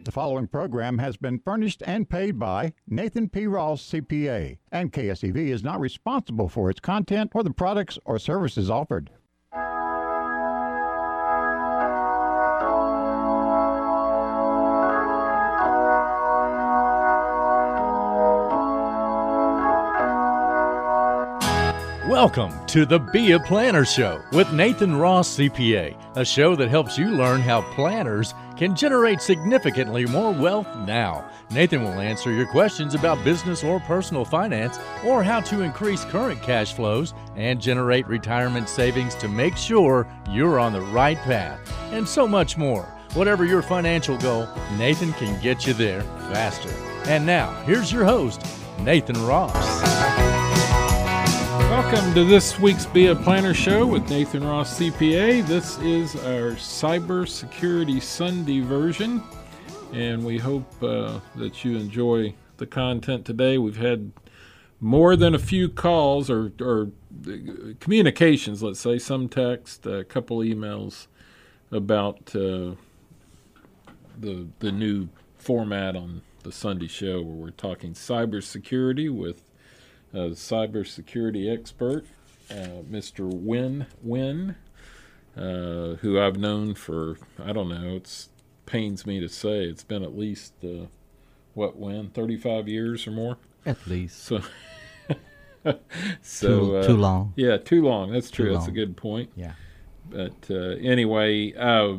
The following program has been furnished and paid by Nathan P. Ross, CPA, and KSEV is not responsible for its content or the products or services offered. Welcome to the Be a Planner Show with Nathan Ross, CPA, a show that helps you learn how planners can generate significantly more wealth now. Nathan will answer your questions about business or personal finance, or how to increase current cash flows and generate retirement savings to make sure you're on the right path, and so much more. Whatever your financial goal, Nathan can get you there faster. And now, here's your host, Nathan Ross. Welcome to this week's Be a Planner Show with Nathan Ross, CPA. This is our Cybersecurity Sunday version, and we hope that you enjoy the content today. We've had more than a few calls or communications, let's say, some text, a couple emails about the new format on the Sunday show where we're talking cybersecurity with a cybersecurity expert, Mr. Wynn, who I've known for, I don't know, it pains me to say, it's been at least, 35 years or more? At least. So too long. Yeah, too long. That's true. Too That's a long. good point. Yeah. But anyway,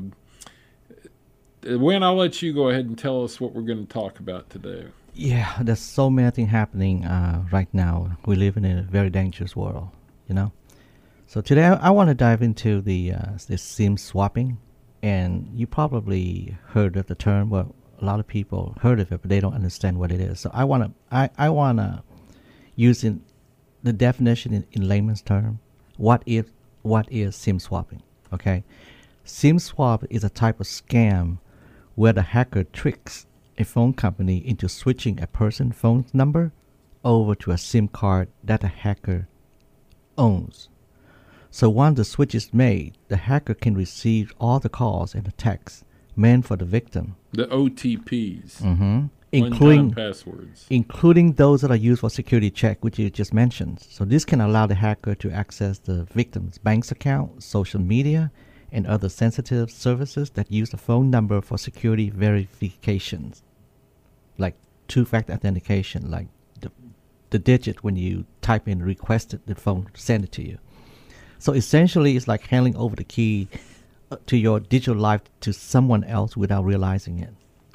Wynn, I'll let you go ahead and tell us what we're going to talk about today. Yeah, there's so many things happening right now. We live in a very dangerous world, you know. So today I want to dive into the SIM swapping, and you probably heard of the term. Well, a lot of people heard of it, but they don't understand what it is. So I wanna use the definition in layman's term. What is SIM swapping? Okay, SIM swap is a type of scam where the hacker tricks a phone company into switching a person's phone number over to a SIM card that the hacker owns. So once the switch is made, the hacker can receive all the calls and the texts meant for the victim. The OTPs, including passwords, including those that are used for security check, which you just mentioned. So this can allow the hacker to access the victim's bank's account, social media, and other sensitive services that use the phone number for security verifications, like two-factor authentication, like the digit when you type in requested the phone send it to you. So essentially, it's like handing over the key to your digital life to someone else without realizing it.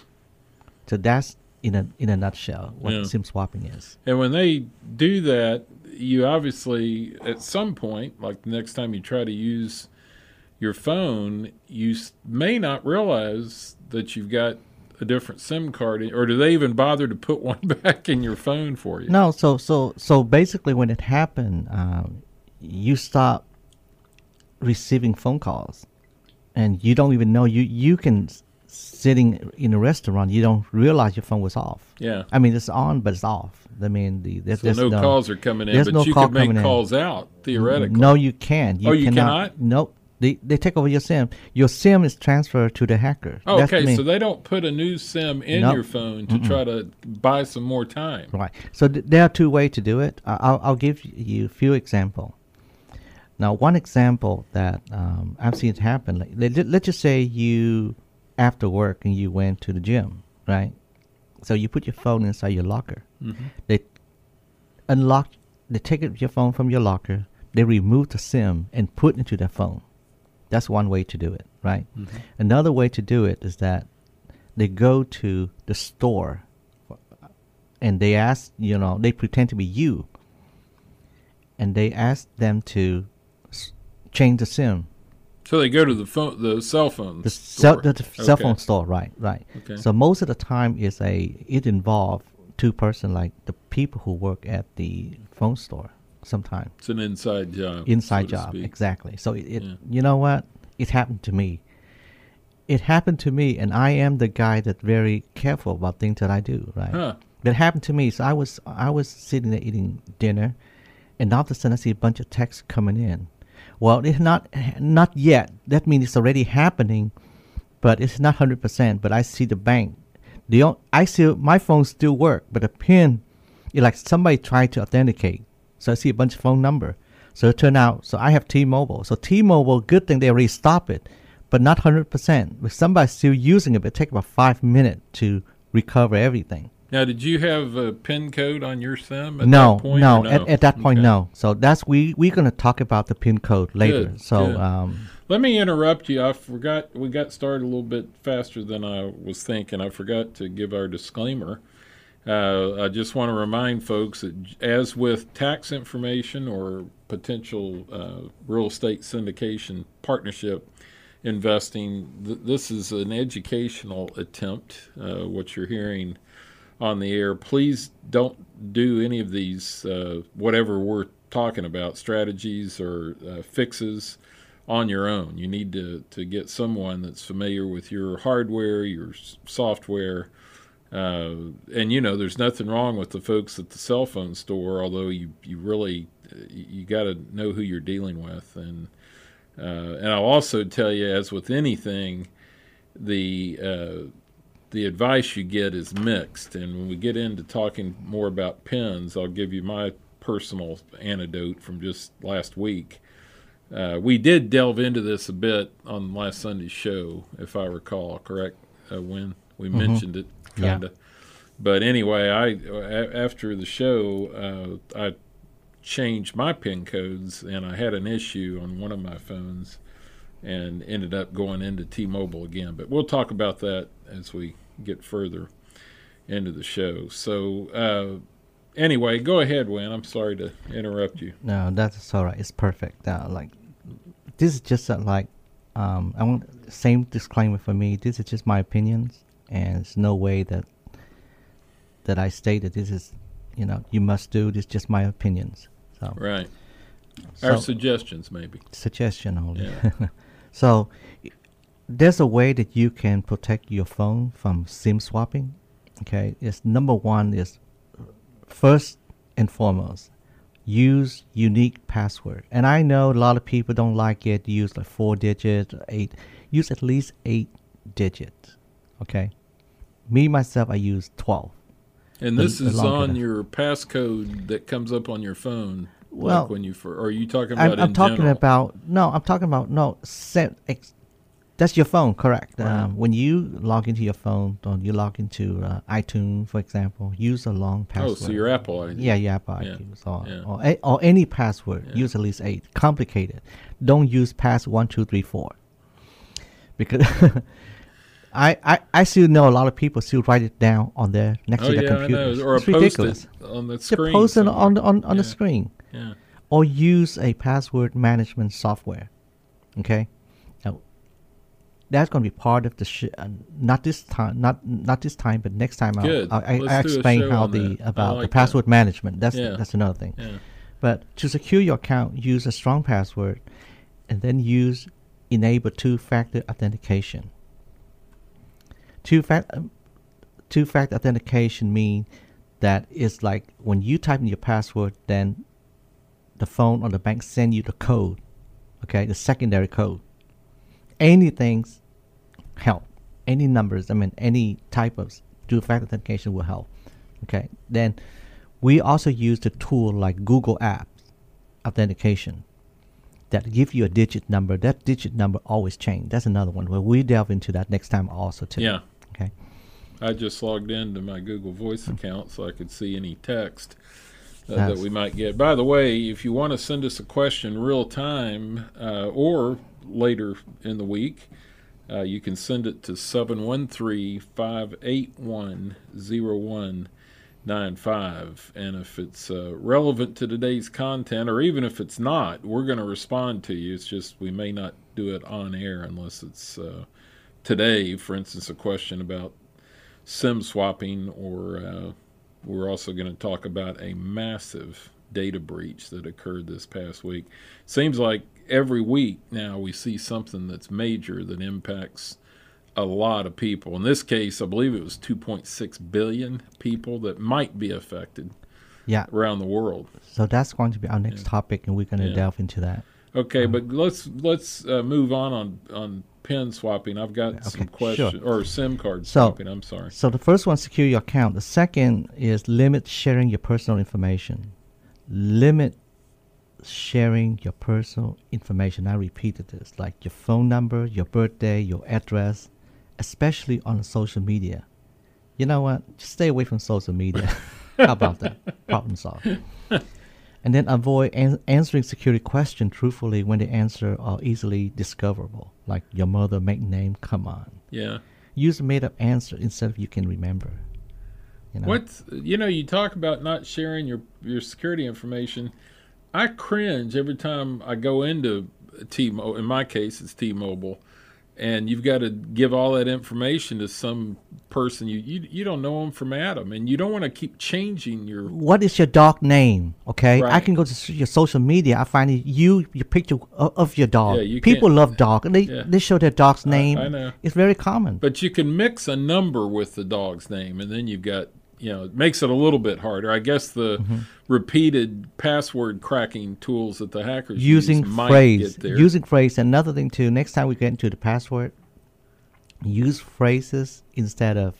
So that's in a nutshell what SIM swapping is. And when they do that, you obviously at some point, like the next time you try to use your phone, you may not realize that you've got a different SIM card, or do they even bother to put one back in your phone for you? No, so basically when it happened, you stop receiving phone calls, and you don't even know you can sitting in a restaurant, you don't realize your phone was off. Yeah, I mean it's on, but it's off. I mean there's no calls are coming in, but you could make calls out theoretically. No, you can't. You cannot. Nope. They take over your SIM. Your SIM is transferred to the hacker. Oh, okay, so they don't put a new SIM in your phone to try to buy some more time. Right. So there are two ways to do it. I'll give you a few examples. Now, one example that I've seen it happen, like, let's just say you, after work, and you went to the gym, right? So you put your phone inside your locker. Mm-hmm. They take your phone from your locker, they remove the SIM and put it into their phone. That's one way to do it, right? Mm-hmm. Another way to do it is that they go to the store and they ask, they pretend to be you, and they ask them to change the SIM. So they go to the cell phone the store. Cell phone store, right. Okay. So most of the time it involves two person, like the people who work at the phone store. Sometimes it's an inside job. Exactly. So you know what? It happened to me. And I am the guy that's very careful about things that I do. Right. Huh. But it happened to me. So I was sitting there eating dinner, and all of a sudden I see a bunch of texts coming in. Well, it's not yet. That means it's already happening, but it's not 100%. But I see the bank My phone still work, but the pin, it's like somebody tried to authenticate. So I see a bunch of phone number. So it turned out, so I have T-Mobile. So T-Mobile, good thing they already stopped it, but not 100%. If somebody's still using it, it take about 5 minutes to recover everything. Now, did you have a PIN code on your SIM at No, that point? no, Or no? at that point, Okay. no. So that's we're going to talk about the PIN code later. Good, So good. Let me interrupt you. I forgot we got started a little bit faster than I was thinking. I forgot to give our disclaimer. I just want to remind folks that, as with tax information or potential real estate syndication partnership investing, this is an educational attempt. What you're hearing on the air, please don't do any of these, whatever we're talking about, strategies or fixes on your own. You need to get someone that's familiar with your hardware, your software, and there's nothing wrong with the folks at the cell phone store, although you really you got to know who you're dealing with. And I'll also tell you, as with anything, the advice you get is mixed. And when we get into talking more about pins, I'll give you my personal anecdote from just last week. We did delve into this a bit on last Sunday's show, if I recall, correct? When we mentioned it, kind of. Yeah. But anyway, after the show, I changed my PIN codes, and I had an issue on one of my phones and ended up going into T-Mobile again. But we'll talk about that as we get further into the show. So anyway, go ahead, Wynn. I'm sorry to interrupt you. No, that's all right. It's perfect. This is just I want same disclaimer for me. This is just my opinions, and it's no way that I state that this is, you must do. This is just my opinions. So right. Our suggestions, maybe. Suggestion only. Yeah. So there's a way that you can protect your phone from SIM swapping. Okay, it's number one is first and foremost, use unique password. And I know a lot of people don't like it. Use like 4 digits, 8. Use at least 8 digits. Okay. Me myself, I use 12. And this is on your passcode that comes up on your phone. Well, like when you or are you talking about? I'm talking general? about no. I'm talking about no. That's your phone, correct? Right. When you log into your phone, you log into iTunes, for example. Use a long password. Oh, so your Apple ID. Yeah, your Apple ID. Or any password. Yeah. Use at least 8. Complicated. Don't use pass 1, 2, 3, 4. Because I still know a lot of people still write it down on their next to their computers. I know. Or it's post ridiculous. it on the screen. Post it on the screen. Yeah. Or use a password management software. Okay. Now, that's going to be part of the not this time, not this time, but next time I explain how about the password management. That's another thing. Yeah. But to secure your account, use a strong password, and then enable two-factor authentication. Two-factor authentication means that it's like when you type in your password, then the phone or the bank send you the code, okay, the secondary code. Anything help. Any numbers, any type of two-factor authentication will help. Okay. Then we also use the tool like Google Apps authentication that give you a digit number. That digit number always change. That's another one where we delve into that next time also too. Yeah. Okay. I just logged into my Google Voice account so I could see any text that we might get. By the way, if you want to send us a question real time or later in the week, you can send it to 713-581-0195. And if it's relevant to today's content, or even if it's not, we're going to respond to you. It's just we may not do it on air unless it's today, for instance, a question about SIM swapping, or we're also going to talk about a massive data breach that occurred this past week. Seems like every week now we see something that's major that impacts a lot of people. In this case, I believe it was 2.6 billion people that might be affected around the world. So that's going to be our next topic, and we're going to delve into that. Okay, but let's move on PIN swapping. I've got some sure. questions, or SIM card So- swapping. I'm sorry. So the first one, secure your account. The second is limit sharing your personal information. Limit sharing your personal information. I repeated this, like your phone number, your birthday, your address, especially on social media. You know what? Just stay away from social media. How about that? Problem solved. And then avoid answering security questions truthfully when the answer are easily discoverable, like your mother maiden name. Come on. Yeah. Use a made-up answer instead of you can remember. You know? You talk about not sharing your security information. I cringe every time I go into T-Mobile. In my case, it's T-Mobile, and you've got to give all that information to some person you don't know them from Adam, and you don't want to keep changing your. What is your dog name? Okay, I Right. can go to your social media. I find your picture of your dog. Yeah, you People can't- love dog, and they show their dog's name. I know. It's very common. But you can mix a number with the dog's name, and then you've got, it makes it a little bit harder. I guess the repeated password cracking tools that the hackers Using use might phrase, get there. using phrase. Another thing too. Next time we get into the password, use phrases instead of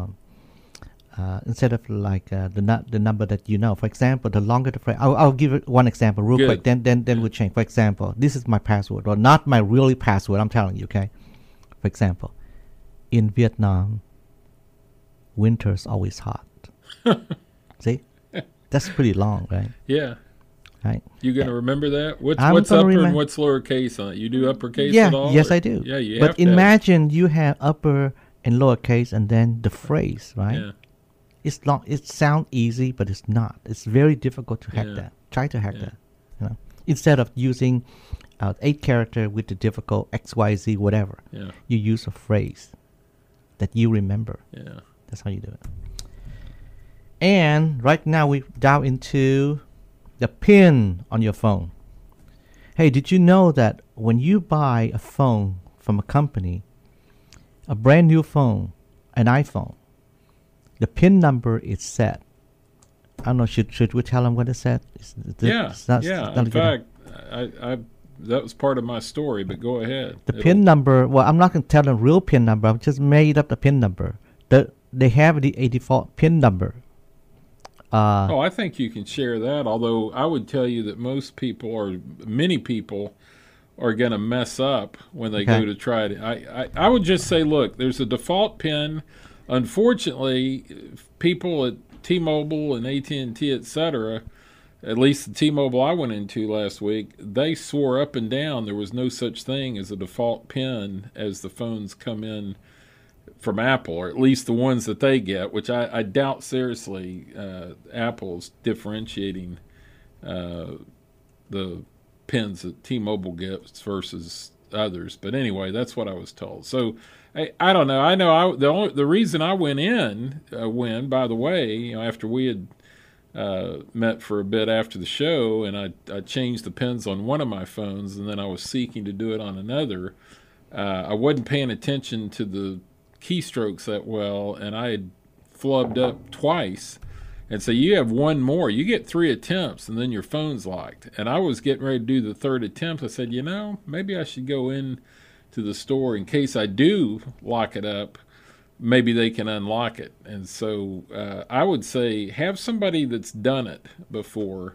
like the number that you know. For example, the longer the phrase. I'll give it one example real Good. quick. Then we'll change. For example, this is my password, or not my really password. I'm telling you. Okay. For example, in Vietnam, winter's always hot. See, that's pretty long, right? Yeah. Right. You going to remember that? What's I'm upper gonna and what's lowercase on it? You do uppercase Yeah. at all? Yes, or- I do. Yeah, you But have to have- imagine you have upper and lowercase, and then the phrase, right? Yeah. It's not. It sounds easy, but it's not. It's very difficult to hack Yeah. that. Try to hack Yeah. that. Instead of using 8 character with the difficult XYZ whatever, Yeah. you use a phrase that you remember. Yeah. That's how you do it. And right now we dive into the PIN on your phone. Hey, did you know that when you buy a phone from a company, a brand new phone, an iPhone, the PIN number is set? I don't know. Should we tell them what it's set? Yeah. It's not Yeah. a In good- fact, I that was part of my story, but go ahead. the PIN number. Well, I'm not going to tell them real PIN number. I've just made up the PIN number. They have a default PIN number. I think you can share that, although I would tell you that most people, or many people, are going to mess up when they Okay. go to try it. I would just say, look, there's a default PIN. Unfortunately, people at T-Mobile and AT&T, et cetera, at least the T-Mobile I went into last week, they swore up and down there was no such thing as a default PIN as the phones come in from Apple, or at least the ones that they get, which I doubt seriously Apple's differentiating the pins that T-Mobile gets versus others. But anyway, that's what I was told. So I don't know. I know the reason I went in, by the way, after we had met for a bit after the show, and I changed the pins on one of my phones, and then I was seeking to do it on another. I wasn't paying attention to the keystrokes that well, and I had flubbed up twice. And so you have one more. You get 3 attempts, and then your phone's locked. And I was getting ready to do the 3rd attempt. I said, maybe I should go in to the store in case I do lock it up. Maybe they can unlock it. And so I would say have somebody that's done it before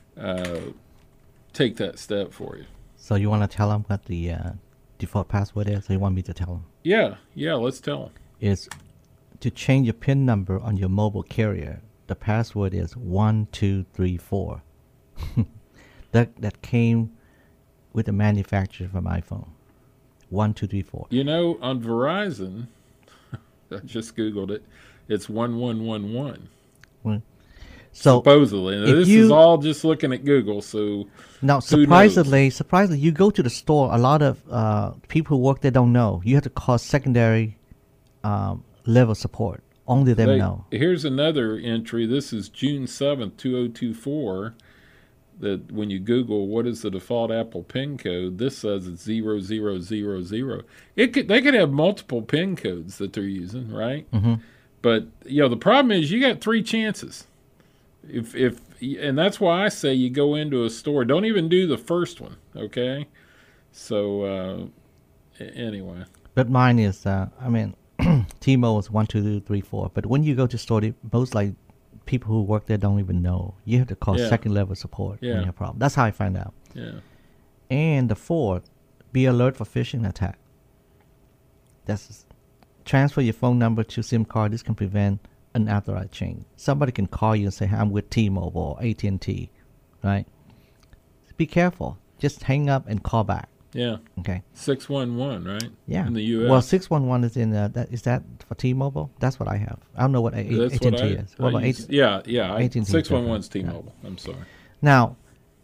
take that step for you. So you want to tell them what the default password is? Or you want me to tell them? Yeah, let's tell them. Is to change your PIN number on your mobile carrier. The password is 1234. That came with the manufacturer from iPhone. 1234. On Verizon, I just Googled it, it's 1111. So Supposedly. Now, if this you- is all just looking at Google, so now, who knows? surprisingly, you go to the store. A lot of people who work there don't know. You have to call secondary level support. Only them know. Here's another entry. This is June 7th, 2024. That when you Google what is the default Apple PIN code, this says it's 0000. They could have multiple PIN codes that they're using, right? Mm-hmm. But the problem is you got 3 chances. And that's why I say you go into a store. Don't even do the first one, okay? So Anyway. But mine is, T-Mobile is 1, 2, 3, 4. But when you go to store, most like people who work there don't even know. You have to call second level support when you have a problem. That's how I find out. Yeah. And the fourth, be alert for phishing attack. That's transfer your phone number to SIM card. This can prevent unauthorized change. Somebody can call you and say, I'm with T-Mobile or AT&T, right? Be careful. Just hang up and call back. Yeah. Okay. 611, right? Yeah. In the U.S. Well, 611 is in is that for T-Mobile? That's what I have. I don't know what AT&T is. What about AT&T? Yeah. AT&T 611's T-Mobile. I'm sorry. Now,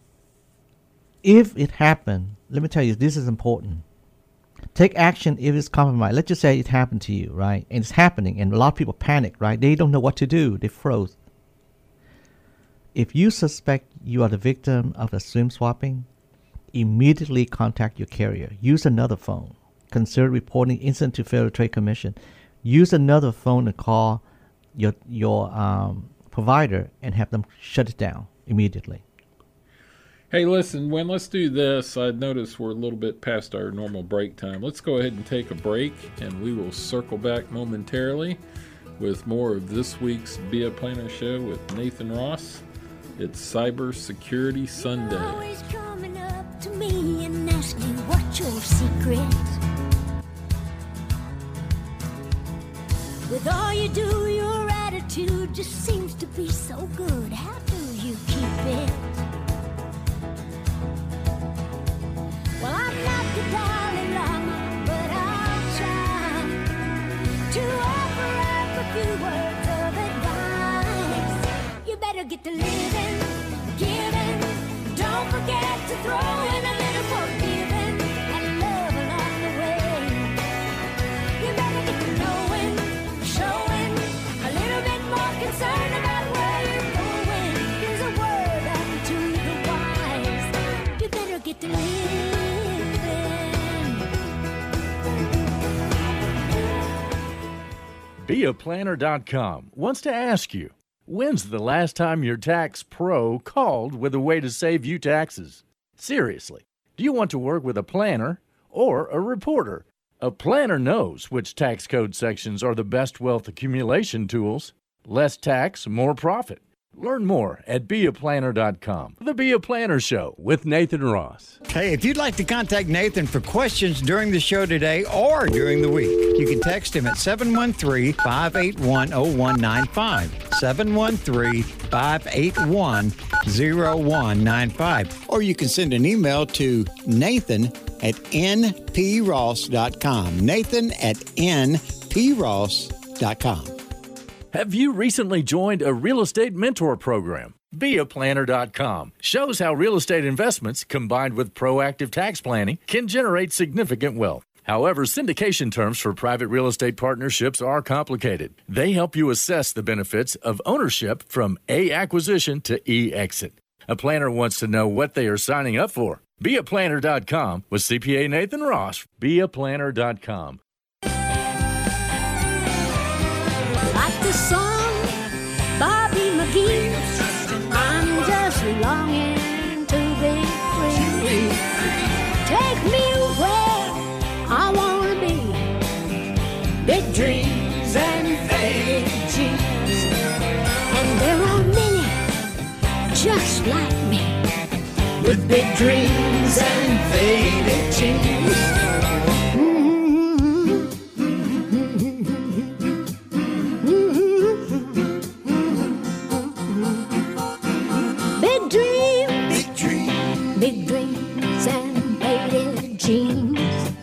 if it happened, let me tell you, this is important. Take action if it's compromised. Let's just say it happened to you, right? And it's happening, and a lot of people panic, right? They don't know what to do. They froze. If you suspect you are the victim of a SIM swapping, immediately contact your carrier. Use another phone. Consider reporting incident to Federal Trade Commission. Use another phone and call your provider and have them shut it down immediately. Hey, listen, let's do this. I noticed we're a little bit past our normal break time. Let's go ahead and take a break, and we will circle back momentarily with more of this week's Be a Planner Show with Nathan Ross. It's Cybersecurity Sunday. Always coming up to me and asking what's your secret. With all you do, your attitude just seems to be so good. How do you keep it? Well, I'm not the Dalai Lama, but I'll try to offer up a few words of advice. You better get to living, giving. Don't forget to throw in a little forgiving and love along the way. You better get to knowing, showing a little bit more concern about where you're going. Here's a word unto the wise. You better get to living. BeAPlanner.com wants to ask you, when's the last time your tax pro called with a way to save you taxes? Seriously, do you want to work with a planner or a reporter? A planner knows which tax code sections are the best wealth accumulation tools. Less tax, more profit. Learn more at BeAPlanner.com. The Be a Planner Show with Nathan Ross. Hey, if you'd like to contact Nathan for questions during the show today or during the week, you can text him at 713-581-0195. 713-581-0195. Or you can send an email to nathan@npross.com. nathan@npross.com. Have you recently joined a real estate mentor program? BeAPlanner.com shows how real estate investments combined with proactive tax planning can generate significant wealth. However, syndication terms for private real estate partnerships are complicated. They help you assess the benefits of ownership from A, acquisition to E, exit. A planner wants to know what they are signing up for. BeAPlanner.com with CPA Nathan Ross. BeAPlanner.com. Like the song, Bobby McGee, I'm just longing to be free. Take me where I want to be. Big dreams and faded jeans. And there are many just like me, with big dreams and faded jeans. Big dreams and faded jeans.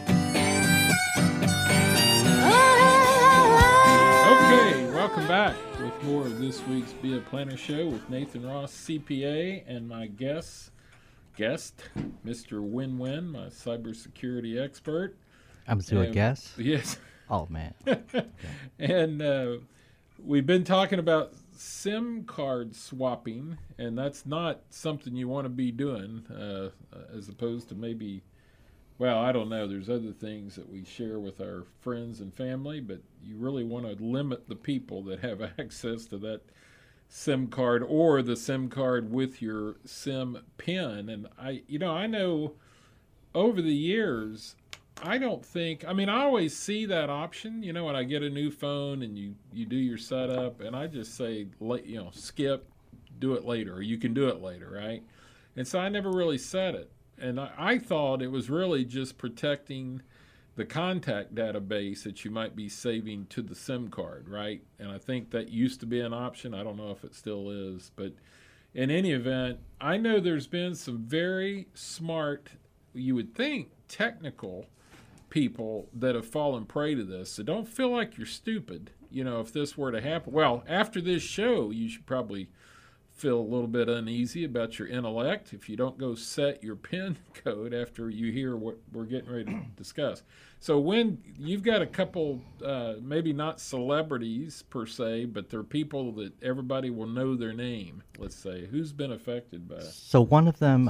Okay, welcome back with more of this week's Be a Planner Show with Nathan Ross, CPA, and my guest, Mr. Win-Win, my cybersecurity expert. I'm still a guest? Yes. Oh, man. And we've been talking about SIM card swapping, and that's not something you want to be doing, as opposed to maybe, well, I don't know. There's other things that we share with our friends and family, but you really want to limit the people that have access to that SIM card or the SIM card with your SIM pin. And I know over the years, I don't think. I mean, I always see that option. You know, when I get a new phone and you do your setup, and I just say, skip, do it later, or you can do it later, right? And so I never really set it, and I thought it was really just protecting the contact database that you might be saving to the SIM card, right? And I think that used to be an option. I don't know if it still is, but in any event, I know there's been some very smart, you would think, technical people that have fallen prey to this. So don't feel like you're stupid, if this were to happen. Well, after this show, you should probably feel a little bit uneasy about your intellect if you don't go set your PIN code after you hear what we're getting ready to discuss. So when you've got a couple, maybe not celebrities per se, but they're people that everybody will know their name, let's say, who's been affected by it? So one of them,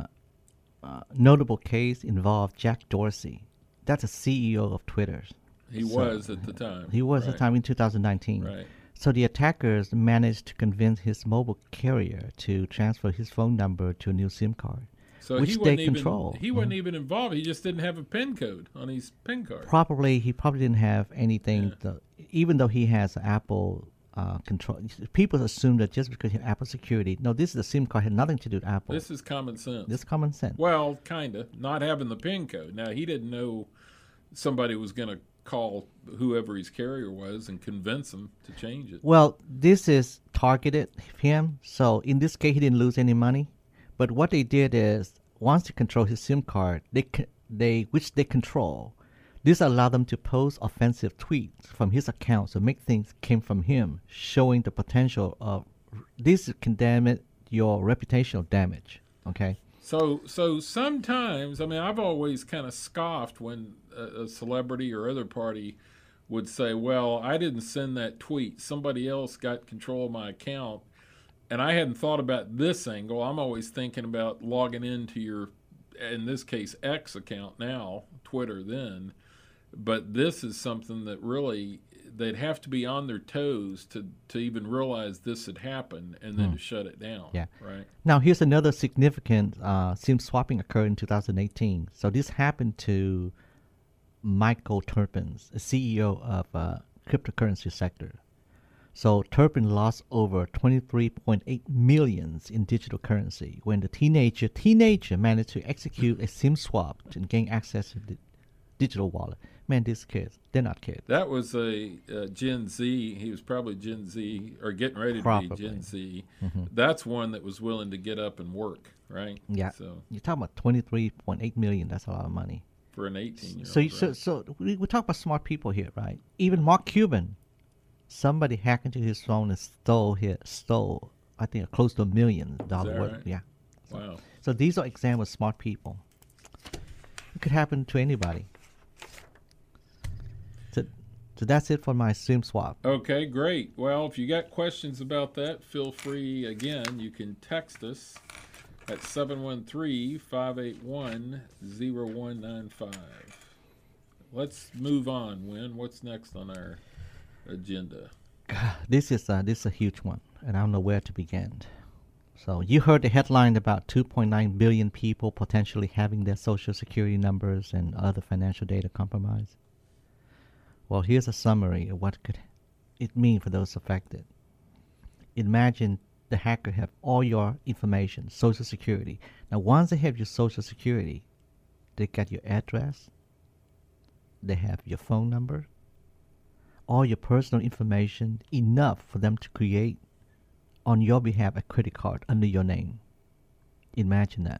notable case involved Jack Dorsey. That's a CEO of Twitter. He was at the time. He was at the time in 2019. Right. So the attackers managed to convince his mobile carrier to transfer his phone number to a new SIM card, So which he they wasn't control. He wasn't even involved. He just didn't have a PIN code on his PIN card. He probably didn't have anything. Even though he has Apple control, people assume that just because he has Apple security. No, this is the SIM card had nothing to do with Apple. This is common sense. This is common sense. Well, kind of. Not having the PIN code. Now, he didn't know somebody was going to call whoever his carrier was and convince him to change it. Well, this is targeted him. So in this case, he didn't lose any money. But what they did is, once they control his SIM card, which they control, this allowed them to post offensive tweets from his account, so make things came from him, showing the potential of this can damage your reputational damage. Okay. So sometimes, I mean, I've always kind of scoffed when a celebrity or other party would say, well, I didn't send that tweet. Somebody else got control of my account. And I hadn't thought about this angle. I'm always thinking about logging into your, in this case, X account now, Twitter then. But this is something that really, they'd have to be on their toes to even realize this had happened and then to shut it down. Yeah. Right. Now, here's another significant SIM swapping occurred in 2018. So this happened to Michael Turpin, the CEO of cryptocurrency sector. So Turpin lost over 23.8 million in digital currency when the teenager managed to execute a SIM swap and gain access to the digital wallet. Man, these kids, they're not kids. That was a Gen Z. He was probably Gen Z or getting ready to be Gen Z. Mm-hmm. That's one that was willing to get up and work, right? Yeah. So you're talking about 23.8 million. That's a lot of money. For an 18-year-old. So we talk about smart people here, right? Even Mark Cuban. Somebody hacked into his phone and stole, I think, close to $1 million worth. Right? Yeah. Wow. So these are examples of smart people. It could happen to anybody. So that's it for my SIM swap. Okay, great. Well, if you got questions about that, feel free. Again, you can text us at 713-581-0195. Let's move on, Win. What's next on our agenda? This is a huge one, and I don't know where to begin. So you heard the headline about 2.9 billion people potentially having their social security numbers and other financial data compromised. Well, here's a summary of what could it mean for those affected. Imagine the hacker have all your information, social security. Now, once they have your social security, they got your address, they have your phone number, all your personal information, enough for them to create on your behalf a credit card under your name. Imagine that.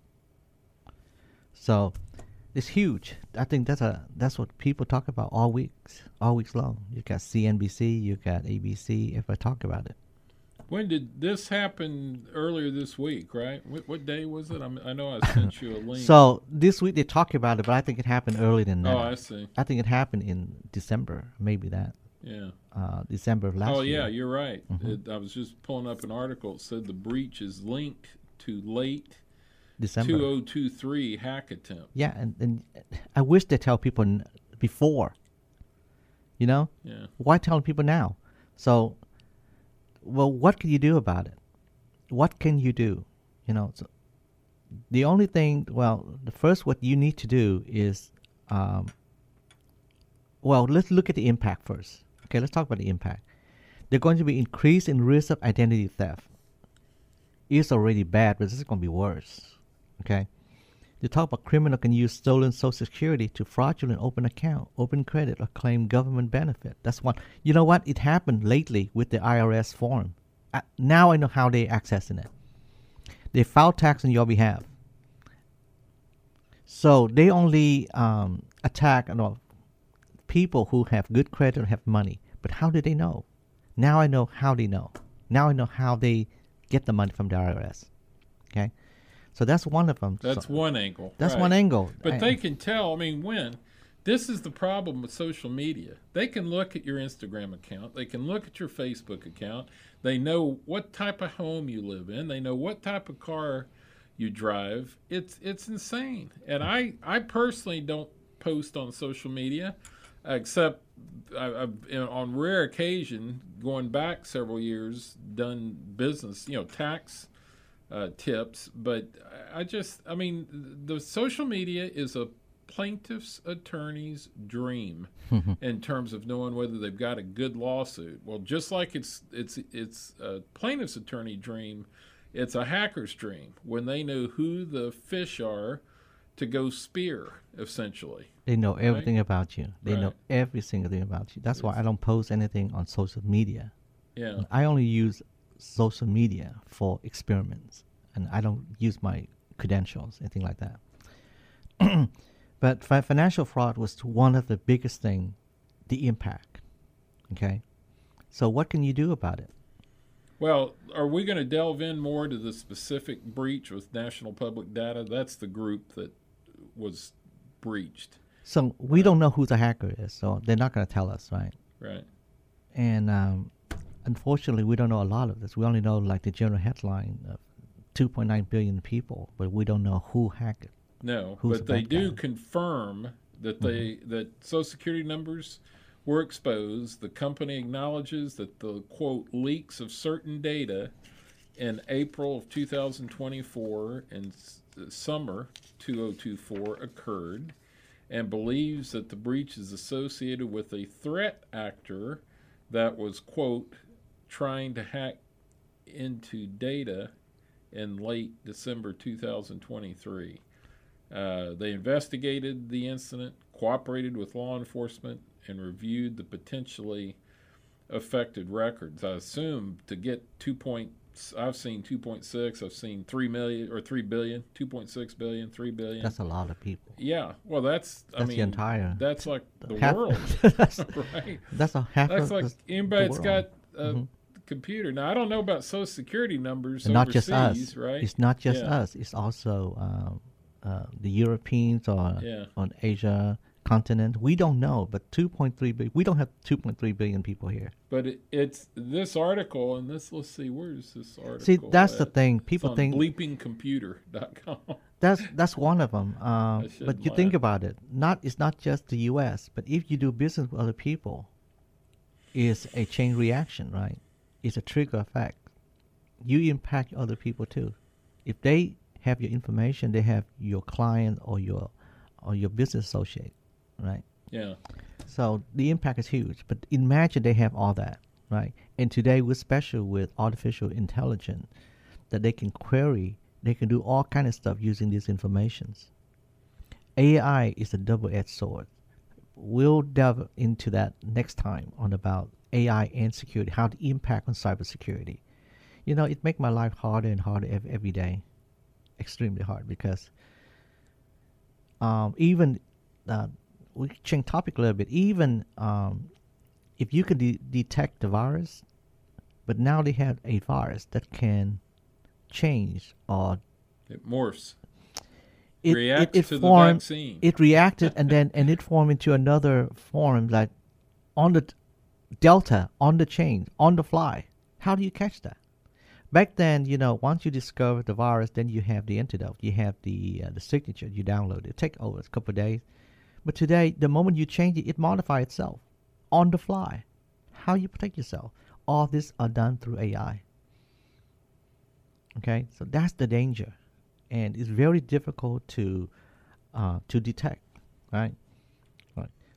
So it's huge. I think that's what people talk about all weeks long. You got CNBC, you got ABC. If I talk about it. When did this happen? Earlier this week, right? What day was it? I know I sent you a link. So this week they talk about it, but I think it happened earlier than that. Oh, I see. I think it happened in December, maybe that. Yeah. December of last year. Oh, yeah, you're right. Mm-hmm. I was just pulling up an article. It said the breach is linked to late December 2023 hack attempt. Yeah, and I wish they tell people before. You know? Yeah. Why tell people now? So, well, what can you do about it? What can you do? You know, so the only thing, the first what you need to do is Um, well, let's look at the impact first. Okay, let's talk about the impact. They're going to be increase in risk of identity theft. It's already bad, but this is going to be worse. Okay, they talk about criminal can use stolen Social Security to fraudulent open account, open credit, or claim government benefit. That's one. You know what? It happened lately with the IRS form. Now I know how they accessing it. They file tax on your behalf. So they only attack people who have good credit or have money. But how do they know? Now I know how they know. Now I know how they get the money from the IRS. Okay? So that's one of them. That's one angle. That's right. one angle. But they can tell, I mean, when. This is the problem with social media. They can look at your Instagram account. They can look at your Facebook account. They know what type of home you live in. They know what type of car you drive. It's insane. And I personally don't post on social media, except I've on rare occasion, going back several years, done business, tax tips. But I mean, the social media is a plaintiff's attorney's dream in terms of knowing whether they've got a good lawsuit. Well, just like it's a plaintiff's attorney dream, it's a hacker's dream when they know who the fish are to go spear, essentially. They know everything about you. They Right. know every single thing about you. That's why I don't post anything on social media. Yeah. I only use social media for experiments, and I don't use my credentials, anything like that. But financial fraud was one of the biggest thing, the impact. Okay, so what can you do about it? Well, are we going to delve in more to the specific breach with National Public Data? That's the group that was breached. So we don't know who the hacker is, so they're not going to tell us, right? Right. And unfortunately, we don't know a lot of this. We only know like the general headline of 2.9 billion people, but we don't know who hacked it. No, Who's but the they bad do guy? confirm that that Social Security numbers were exposed. The company acknowledges that the, quote, leaks of certain data in April of 2024 and summer 2024 occurred, and believes that the breach is associated with a threat actor that was, quote, trying to hack into data in late December 2023. They investigated the incident, cooperated with law enforcement, and reviewed the potentially affected records. I assume to get I've seen 2.6, I've seen 3 million or 3 billion, 2.6 billion, 3 billion. That's a lot of people. Yeah, well, that's the entire. that's like the half- world, that's, right? that's a half That's of like anybody that's world. got a computer. Now, I don't know about Social Security numbers And not overseas, just us. right? It's not just Yeah. us. It's also the Europeans or Yeah. on Asia continent. We don't know, but 2.3 billion. We don't have 2.3 billion people here. But it's this article, and this, let's see, where's this article? See, that's the at? thing. It's People on think bleepingcomputer.com. that's one of them. should But you think laugh. about it. It's not just the U.S. But if you do business with other people, it's a chain reaction, right? It's a trigger effect. You impact other people too. If they have your information, they have your client or your business associate, right? Yeah. So the impact is huge. But imagine they have all that, right? And today we're special with artificial intelligence that they can query, they can do all kind of stuff using these informations. AI is a double-edged sword. We'll delve into that next time on about AI and security, how the impact on cybersecurity. You know, it makes my life harder and harder every day, extremely hard, because even we change topic a little bit. Even if you can detect the virus, but now they have a virus that can change or It morphs. it Reacts to the formed- vaccine. It reacted and then it formed into another form, like on the delta, on the chain, on the fly. How do you catch that? Back then, once you discover the virus, then you have the antidote. You have the signature. You download it. It takes over a couple of days. But today, the moment you change it, it modifies itself on the fly. How you protect yourself? All this are done through AI. Okay, so that's the danger, and it's very difficult to detect, right?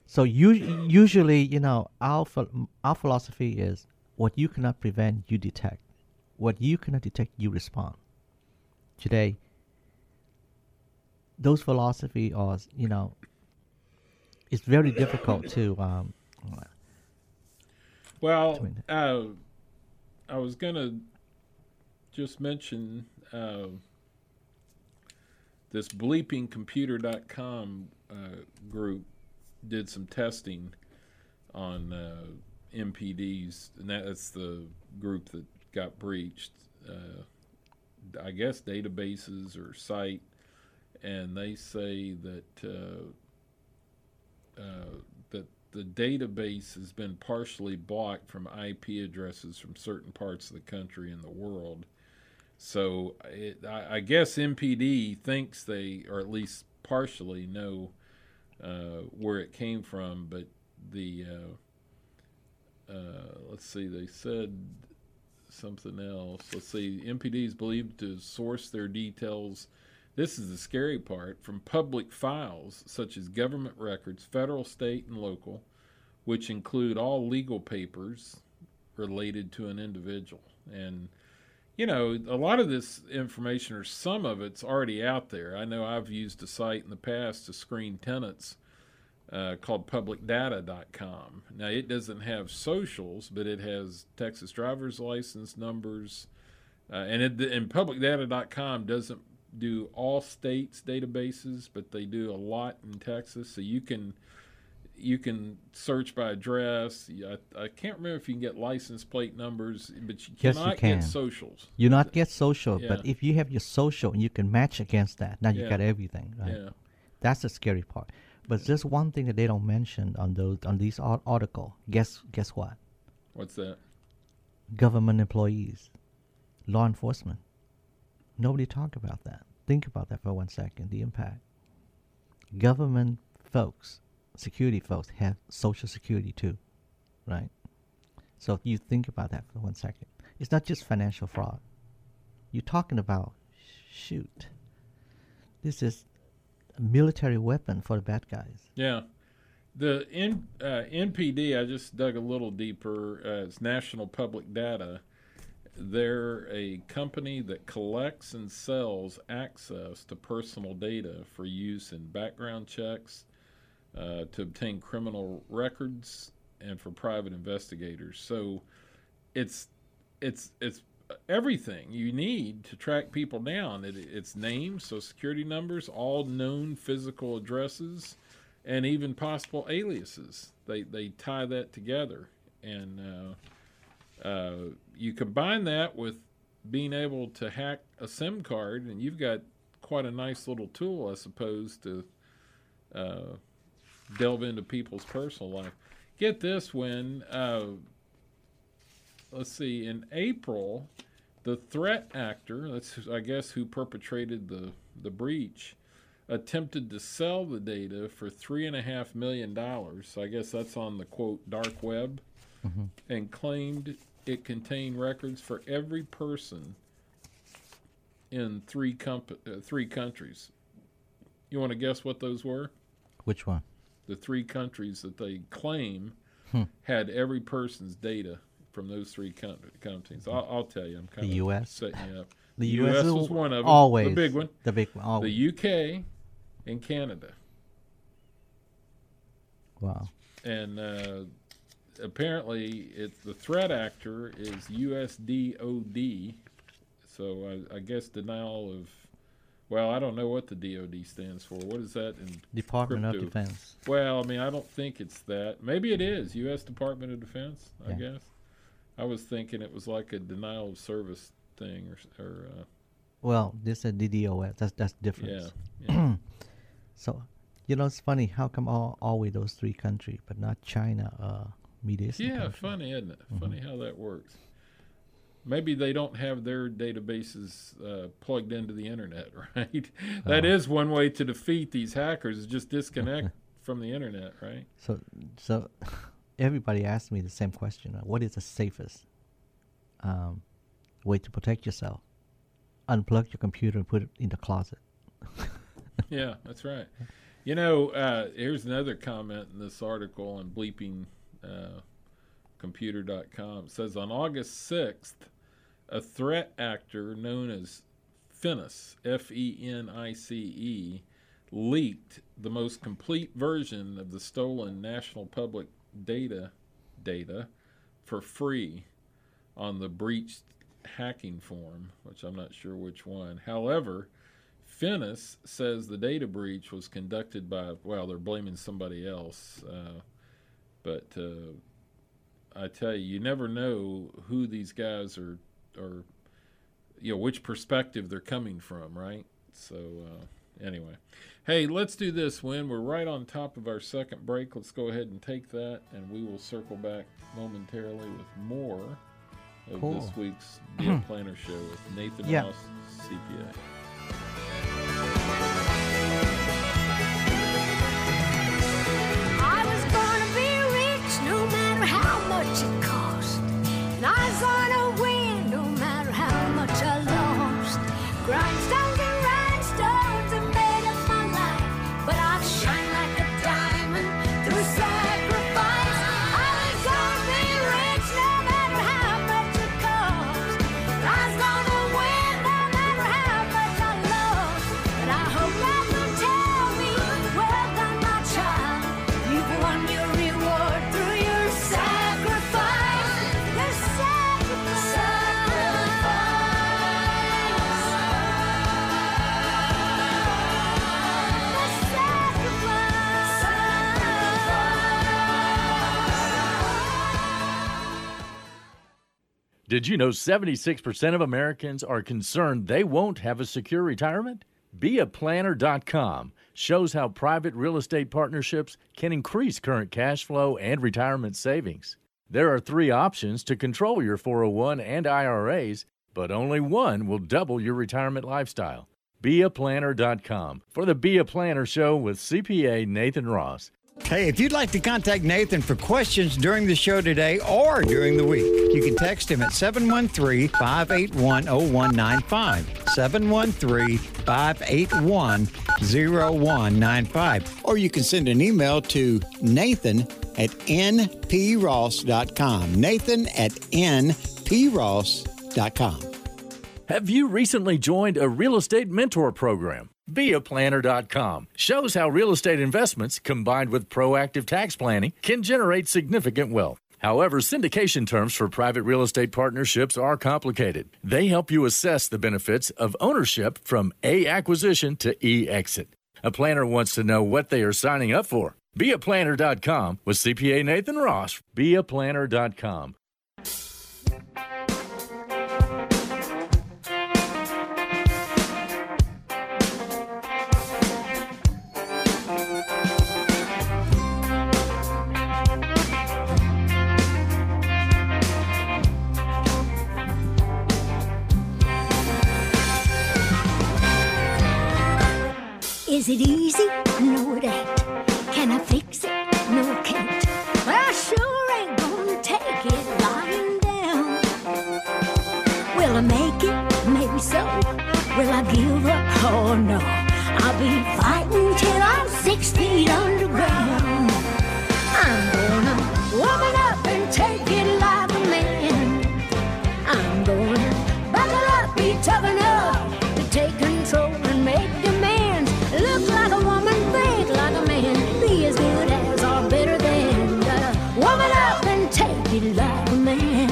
So usually, our philosophy is what you cannot prevent, you detect. What you cannot detect, you respond. Today, those philosophy are, it's very difficult to. Well, I was gonna just mention this bleepingcomputer.com group did some testing on MPDs, and that's the group that got breached. I guess databases or site, and they say that that the database has been partially blocked from IP addresses from certain parts of the country and the world. So I guess MPD thinks they, or at least partially, know where it came from, but the let's see, they said something else. Let's see, MPD is believed to source their details. This is the scary part, from public files such as government records, federal, state, and local, which include all legal papers related to an individual. And a lot of this information, or some of it's already out there. I know I've used a site in the past to screen tenants called publicdata.com. Now, it doesn't have socials, but it has Texas driver's license numbers. And publicdata.com doesn't do all states' databases, but they do a lot in Texas. So you can search by address. I can't remember if you can get license plate numbers, but you cannot get socials. You not get social, Yeah. but if you have your social and you can match against that, now you Yeah. got everything. Right? Yeah. That's the scary part. But there's one thing that they don't mention on these article. Guess what? What's that? Government employees, law enforcement. Nobody talk about that. Think about that for 1 second. The impact. Government folks, security folks, have social security too, right? So if you think about that for 1 second, it's not just financial fraud. You're talking about, shoot, this is a military weapon for the bad guys. Yeah. The NPD, I just dug a little deeper. It's National Public Data. They're a company that collects and sells access to personal data for use in background checks, to obtain criminal records, and for private investigators. So it's everything you need to track people down. It's names, social security numbers, all known physical addresses, and even possible aliases. They tie that together, and you combine that with being able to hack a SIM card, and you've got quite a nice little tool, I suppose, to delve into people's personal life. Get this, when let's see, in April, the threat actor, that's I guess who perpetrated the breach, attempted to sell the data for $3.5 million. So I guess that's on the quote dark web, and claimed it contained records for every person in three countries. You want to guess what those were? Which one? The three countries that they claim had every person's data from those three countries. I'll tell you. I'm kind The of U.S.? setting you up. The U.S. US was one of them. always The big one. The big one. Always. The U.K. and Canada. Wow. And apparently, the threat actor is USDOD. So I guess denial of. Well, I don't know what the DOD stands for. What is that in Department crypto? of Defense. Well, I mean, I don't think it's that. Maybe it is U.S. Department of Defense, I Yeah. guess. I was thinking it was like a denial of service thing, or Well, this is DDoS. That's different. yeah, yeah. So, it's funny. How come always those three countries, but not China, Middle East? Yeah, funny, isn't it? Funny how that works. Maybe they don't have their databases plugged into the internet, right? That is one way to defeat these hackers, is just disconnect from the internet, right? So everybody asks me the same question. What is the safest way to protect yourself? Unplug your computer and put it in the closet. Yeah, that's right. Here's another comment in this article on bleepingcomputer.com. It says on August 6th, a threat actor known as Fenice, Fenice, leaked the most complete version of the stolen National Public data for free on the breached hacking forum, which I'm not sure which one. However, Fenice says the data breach was conducted by, they're blaming somebody else. But I tell you, you never know who these guys are which perspective they're coming from, right? So, anyway. Hey, let's do this, Win. We're right on top of our second break. Let's go ahead and take that, and we will circle back momentarily with more of this week's Be a Planner Show with Nathan Ross, CPA. I was gonna be rich no matter how much it cost. And I was gonna win no matter how much I lost. Grindstones and rhinestones have made up my life, but I've shined like a diamond through sacrifice. I was gonna be rich no matter how much it cost. I was gonna win no matter how much I lost. But I hope that will tell me, well done, my child. You've won your reward through your sacrifice. Your Did you know 76% of Americans are concerned they won't have a secure retirement? BeAPlanner.com shows how private real estate partnerships can increase current cash flow and retirement savings. There are 3 options to control your 401 and IRAs, but only one will double your retirement lifestyle. BeAPlanner.com for the Be a Planner Show with CPA Nathan Ross. Hey, if you'd like to contact Nathan for questions during the show today or during the week, you can text him at 713-581-0195, 713-581-0195, or you can send an email to nathan@npross.com, nathan@npross.com. Have you recently joined a real estate mentor program? BeAPlanner.com shows how real estate investments combined with proactive tax planning can generate significant wealth. However, syndication terms for private real estate partnerships are complicated. They help you assess the benefits of ownership from A, acquisition to E, exit. A planner wants to know what they are signing up for. BeAPlanner.com with CPA Nathan Ross. BeAPlanner.com. Is it easy? No, it ain't. Can I fix it? No, I can't. Well, I sure ain't gonna take it lying down. Will I make it? Maybe so. Will I give up? Oh, no. I'll be fighting till I'm 6 feet underground. I'm gonna woman up and take it like a man. I'm gonna buckle up, be tough enough to take control and make demands. Look like a woman, think like a man, be as good as or better than. Gotta woman up and take it like a man.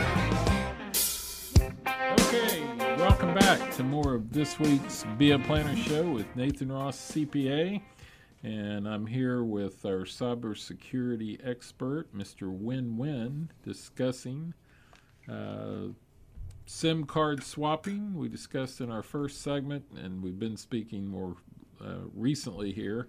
Okay, welcome back to more of this week's Be a Planner Show with Nathan Ross, CPA. And I'm here with our cybersecurity expert, Mr. Win-Win, discussing SIM card swapping. We discussed in our first segment, and we've been speaking more recently here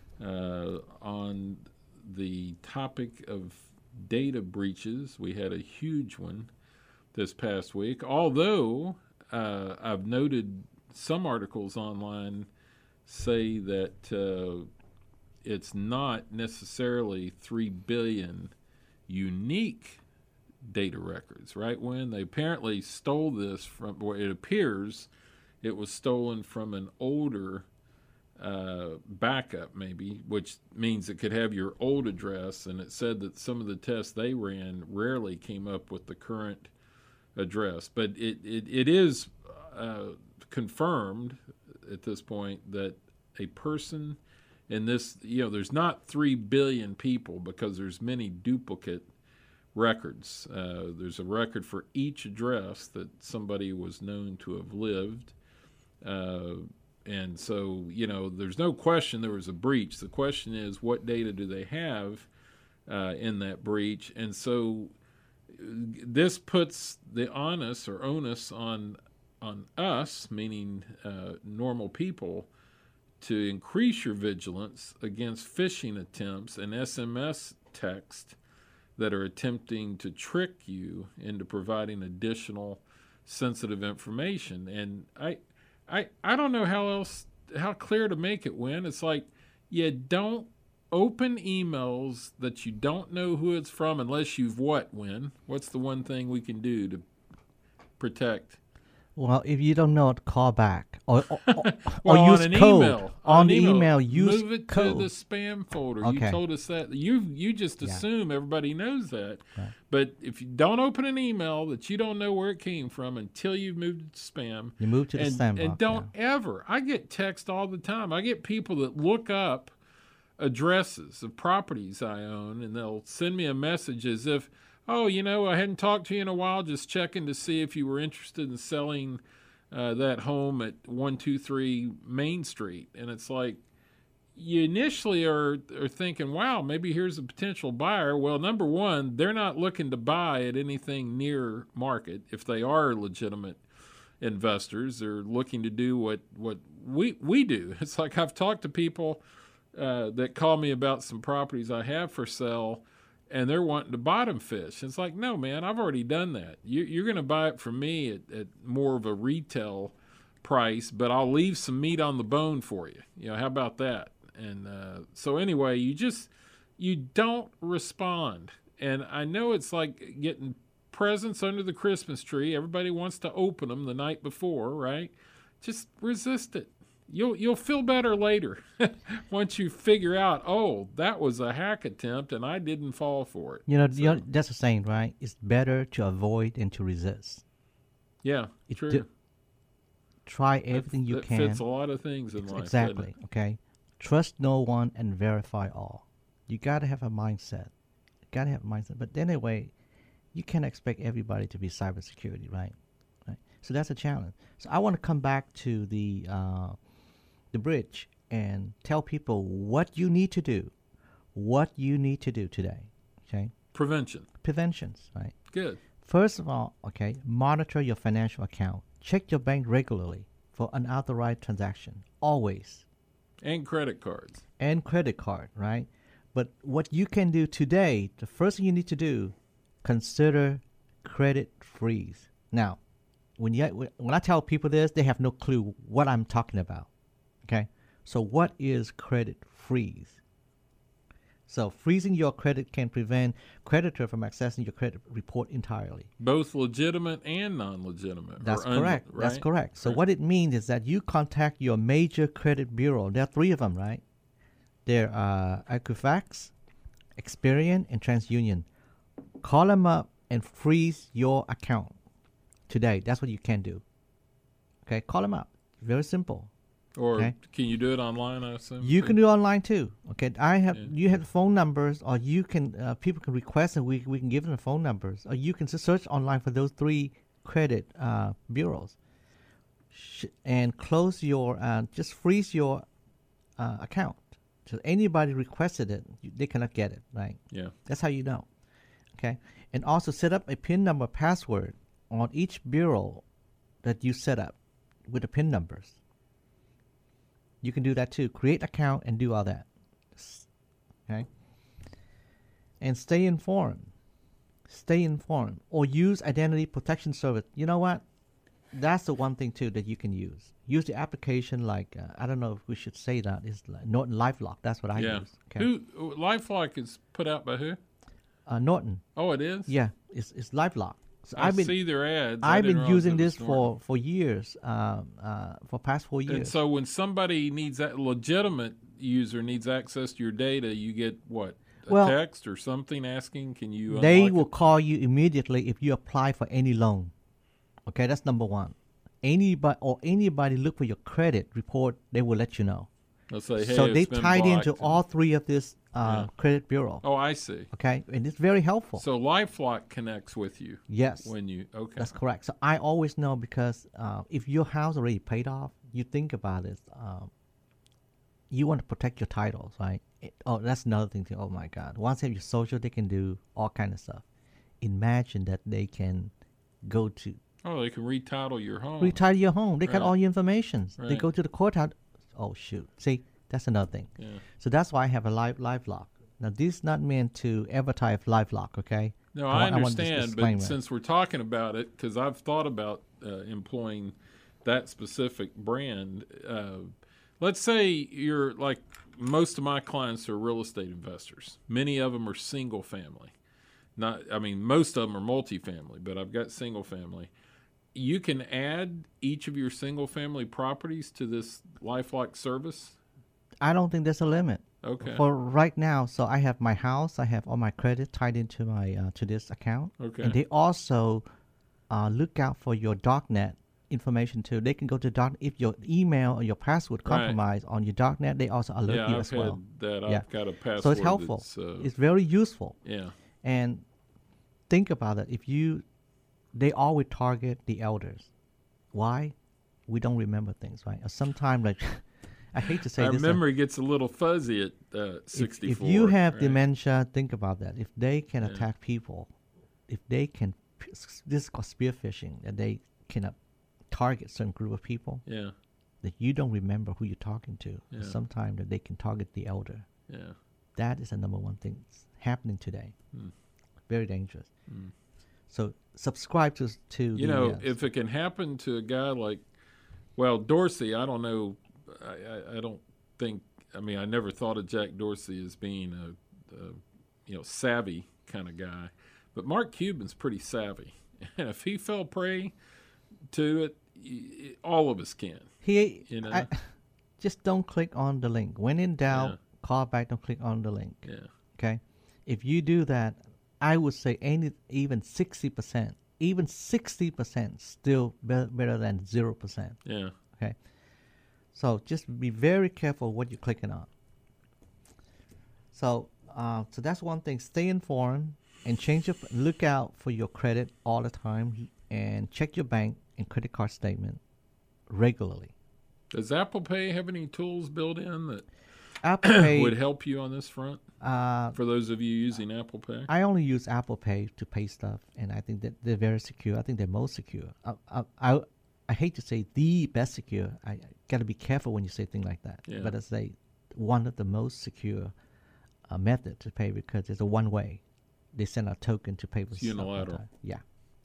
on the topic of data breaches. We had a huge one this past week, although I've noted some articles online say that it's not necessarily 3 billion unique data records, right? When they apparently stole this from, or it appears it was stolen from an older backup maybe, which means it could have your old address, and it said that some of the tests they ran rarely came up with the current address. But it is confirmed at this point that a person in this, there's not 3 billion people because there's many duplicate records. There's a record for each address that somebody was known to have lived. And so, there's no question there was a breach. The question is, what data do they have in that breach? And so this puts the onus on us, meaning normal people, to increase your vigilance against phishing attempts and SMS text that are attempting to trick you into providing additional sensitive information. And I don't know how clear to make it, Win. It's like, you don't open emails that you don't know who it's from unless you've Win? What's the one thing we can do to protect? Well, if you don't know it, call back or Well, use on an code. email. On the email, use move it code. to the spam folder. Okay. You told us that. You just assume everybody knows that. Right. But if you don't open an email that you don't know where it came from until you've moved it to spam, You move to the spam and box, don't ever. I get text all the time. I get people that look up addresses of properties I own, and they'll send me a message as if, oh, I hadn't talked to you in a while, just checking to see if you were interested in selling that home at 123 Main Street. And it's like, you initially are thinking, wow, maybe here's a potential buyer. Well, number one, they're not looking to buy at anything near market. If they are legitimate investors, they're looking to do what we do. It's like, I've talked to people that call me about some properties I have for sale, and they're wanting to bottom fish. It's like, no, man, I've already done that. You're going to buy it from me at more of a retail price, but I'll leave some meat on the bone for you. How about that? And so anyway, you don't respond. And I know it's like getting presents under the Christmas tree. Everybody wants to open them the night before, right? Just resist it. You'll feel better later once you figure out, oh, that was a hack attempt and I didn't fall for it. That's the saying, right? It's better to avoid than to resist. Yeah, true. Try everything you can. That fits a lot of things in life. Exactly. Okay. Trust no one and verify all. You got to have a mindset. But anyway, you can't expect everybody to be cybersecurity, right? So that's a challenge. So I want to come back to the bridge and tell people what you need to do. What you need to do today. Okay. Preventions, right? Good. First of all, okay, monitor your financial account. Check your bank regularly for unauthorized transaction. Always. And credit cards. And credit card, right? But what you can do today, the first thing you need to do, consider credit freeze. Now, when I tell people this, they have no clue what I'm talking about. Okay? So what is credit freeze? So freezing your credit can prevent creditor from accessing your credit report entirely. Both legitimate and non-legitimate. That's correct. Right? That's correct. So what it means is that you contact your major credit bureau. There are 3 of them, right? They're Equifax, Experian, and TransUnion. Call them up and freeze your account today. That's what you can do. Okay, call them up. Very simple. Or okay? Can you do it online, I assume? You can do it online too. Okay, you have phone numbers, or you can people can request and we can give them the phone numbers, or you can just search online for those 3 credit bureaus and close your just freeze your account. So anybody requested it, they cannot get it, right? Yeah. That's how you know. Okay, and also set up a PIN number password on each bureau that you set up with the PIN numbers. You can do that too. Create account and do all that. Okay? And stay informed. Stay informed. Or use identity protection service. You know what? That's the one thing too that you can use. Use the application like, I don't know if we should say that. It's like Norton LifeLock. That's what I use. Okay? LifeLock is put out by who? Norton. Oh, it is? Yeah. It's LifeLock. So I see their ads. I I've didn't been realize using it was this Norton. for years, for past 4 years. And so when somebody needs that legitimate user needs access to your data, you get what? A Well, text or something asking, can you they unlock will it? call you immediately if you apply for any loan. Okay, that's number one. Anybody look for your credit report, they will let you know. They'll say, hey, So it's they been tied into blocked. all three of this credit bureau. Oh, I see. Okay, and it's very helpful. So LifeLock connects with you Yes, when you okay. that's correct. So I always know because if your house already paid off, you think about it. You want to protect your titles, right? That's another thing. Oh my God! Once they have your social, they can do all kind of stuff. Imagine that they can go to Oh, they can retitle your home. retitle your home. They got Right. all your information. They Right. go to the courthouse. Oh shoot! See, that's another thing. Yeah. So that's why I have a live lock. Now this is not meant to advertise LifeLock, okay? No, I I want this understand, but disclaimer. since we're talking about it, because I've thought about employing that specific brand. Let's say you're like most of my clients are real estate investors. Many of them are single family. Most of them are multifamily, but I've got single family. You can add each of your single family properties to this LifeLock service. I don't think there's a limit. Okay. For right now, so I have my house, I have all my credit tied into my to this account. Okay. And they also look out for your darknet information too. They can go to dark if your email or your password Right. compromised on your darknet. They also alert Yeah, you I've as had well. that. Yeah. I've got a password. So it's helpful. that's, It's very useful. yeah. And think about it. They always target the elders. Why? We don't remember things, right? Or sometimes, like, I hate to say Our this. memory gets a little fuzzy at 64. If you have right? dementia, think about that. If they can Yeah. attack people, if they can, this is called spear phishing, that they can target certain group of people Yeah, that you don't remember who you're talking to. Yeah. Sometimes that they can target the elder. yeah. That is the number one thing that's happening today. Hmm. Very dangerous. So subscribe to You the, know, if it can happen to a guy like, well, Dorsey, I don't know. I don't think. I mean, I never thought of Jack Dorsey as being a savvy kind of guy, but Mark Cuban's pretty savvy, and if he fell prey to it, all of us can. You know? just don't click on the link. When in doubt, Yeah. call back. Don't click on the link. Yeah, Okay, if you do that, I would say even 60%, even 60% still better than 0%. yeah. Okay, so just be very careful what you're clicking on. So that's one thing. Stay informed and look out for your credit all the time, and check your bank and credit card statement regularly. Does Apple Pay have any tools built in that Apple Pay would help you on this front? For those of you using Apple Pay, I only use Apple Pay to pay stuff, and I think that they're very secure. I think they're most secure. I hate to say the best secure. I got to be careful when you say things like that. Yeah. But I say one of the most secure method to pay because it's a one way. They send a token to pay for It's stuff all the unilateral. time. Yeah.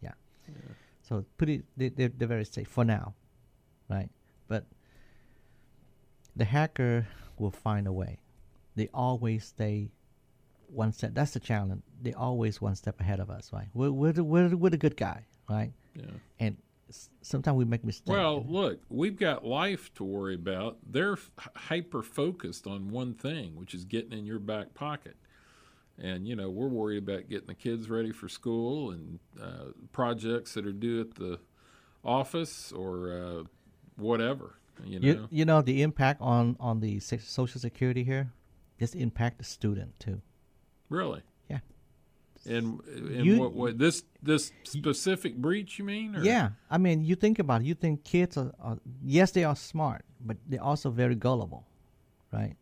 So they're very safe for now, right? But the hacker will find a way. They always stay one step. That's the challenge. They're always one step ahead of us, right? We're the good guy, right? yeah. And sometimes we make mistakes. Well, look, we've got life to worry about. They're hyper focused on one thing, which is getting in your back pocket. And, you know, we're worried about getting the kids ready for school and projects that are due at the office or whatever, you know. You know the impact on the Social Security here. This impact the student too. Really? Yeah. And You- what this specific breach, you mean? Or? Yeah, I mean, you think about it. You think kids are yes, they are smart, but they're also very gullible, right?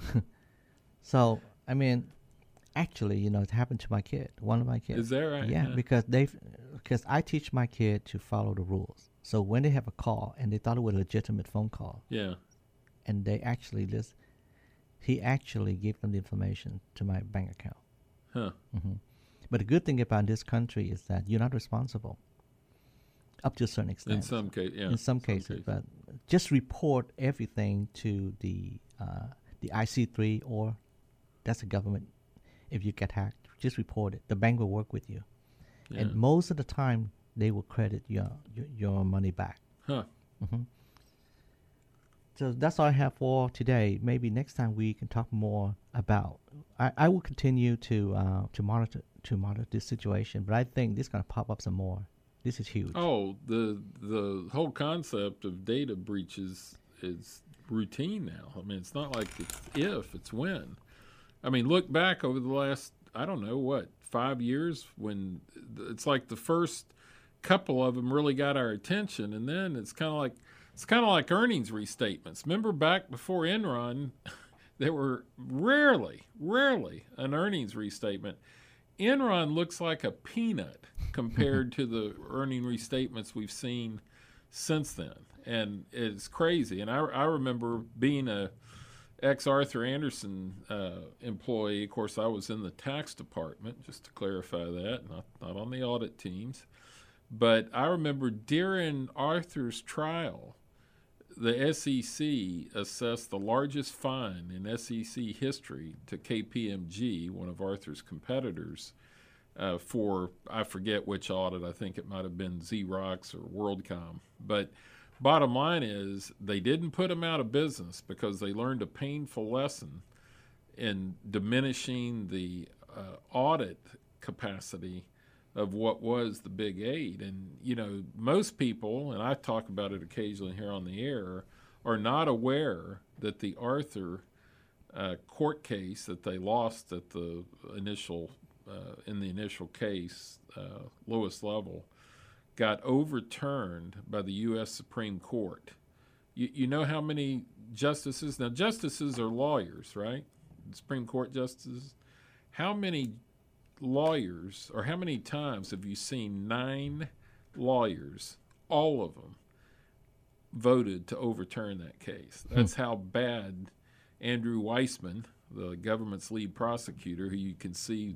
So, I mean, actually, you know, it happened to my kid, one of my kids. Is that right? Yeah, because I teach my kid to follow the rules. So when they have a call and they thought it was a legitimate phone call, Yeah. and they actually he actually gave them the information to my bank account. Huh. But the good thing about this country is that you're not responsible up to a certain extent. In some case, yeah. In some cases, but just report everything to the IC3 or that's the government. If you get hacked, just report it. The bank will work with you. Yeah. And most of the time, they will credit your money back. Huh. So that's all I have for today. Maybe next time we can talk more about. I will continue to monitor this situation, but I think this is going to pop up some more. This is huge. Oh, the whole concept of data breaches is routine now. I mean, it's not like it's when. I mean, look back over the last, I don't know, 5 years, when it's like the first couple of them really got our attention, and then it's kind of like earnings restatements. Remember back before Enron, there were rarely an earnings restatement. Enron looks like a peanut compared to the earning restatements we've seen since then, and it's crazy. And I remember being a ex-Arthur Anderson employee. Of course, I was in the tax department, just to clarify that, not on the audit teams. But I remember during Arthur's trial, the SEC assessed the largest fine in SEC history to KPMG, one of Arthur's competitors, for, I forget which audit. I think it might have been Xerox or WorldCom. But bottom line is, they didn't put them out of business because they learned a painful lesson in diminishing the audit capacity of what was the Big Eight. And, you know, most people, and I talk about it occasionally here on the air, are not aware that the Arthur court case that they lost at the initial in the initial case, lowest level, got overturned by the U.S. Supreme Court. You know how many justices? Now, justices are lawyers, right? Supreme Court justices. How many lawyers, or how many times have you seen 9 lawyers, all of them, voted to overturn that case? That's how bad Andrew Weissman, the government's lead prosecutor, who you can see,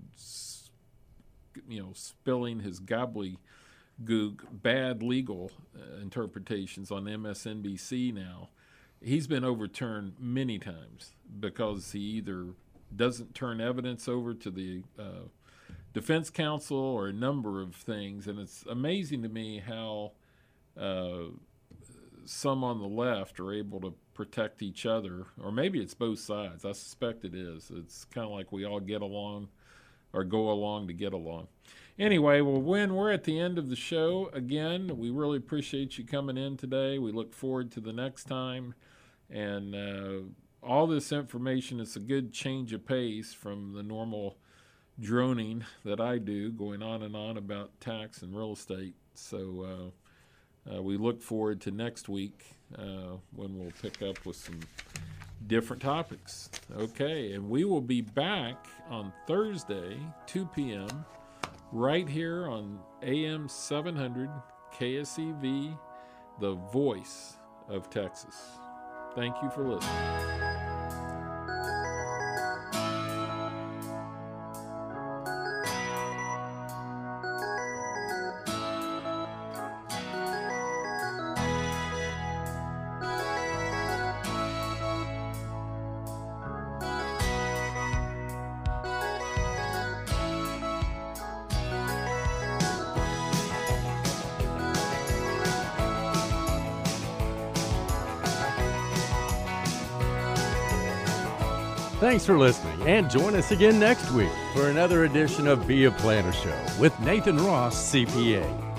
spilling his gobbledygook bad legal interpretations on MSNBC now, he's been overturned many times because he either doesn't turn evidence over to the defense counsel or a number of things. And it's amazing to me how some on the left are able to protect each other, or maybe it's both sides. I suspect it is. It's kind of like we all get along or go along to get along. Anyway, well, Win, we're at the end of the show. Again, we really appreciate you coming in today. We look forward to the next time. And all this information is a good change of pace from the normal droning that I do, going on and on about tax and real estate. So we look forward to next week when we'll pick up with some different topics. Okay, and we will be back on Thursday, 2 p.m., right here on AM 700 KSEV, the voice of Texas. Thank you for listening. Thanks for listening, and join us again next week for another edition of Be a Planner Show with Nathan Ross, CPA.